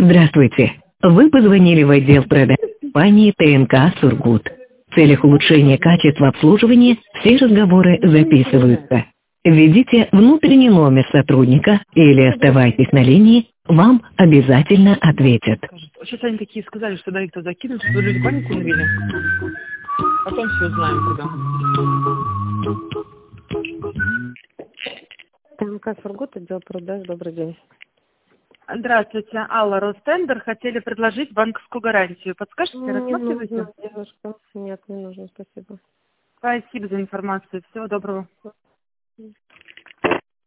Здравствуйте. Вы позвонили в отдел продаж компании ТНК «Сургут». В целях улучшения качества обслуживания все разговоры записываются. Введите внутренний номер сотрудника или оставайтесь на линии, вам обязательно ответят. Сейчас они такие сказали, что да, их туда закинут, что люди панику навели. Потом все узнаем, куда. ТНК «Сургут», отдел продаж, добрый день. Здравствуйте, Алла, Ростендер. Хотели предложить банковскую гарантию. Подскажите, Не рассматриваете? нужно, девушка. Нет, не нужно, спасибо. Спасибо за информацию. Всего доброго.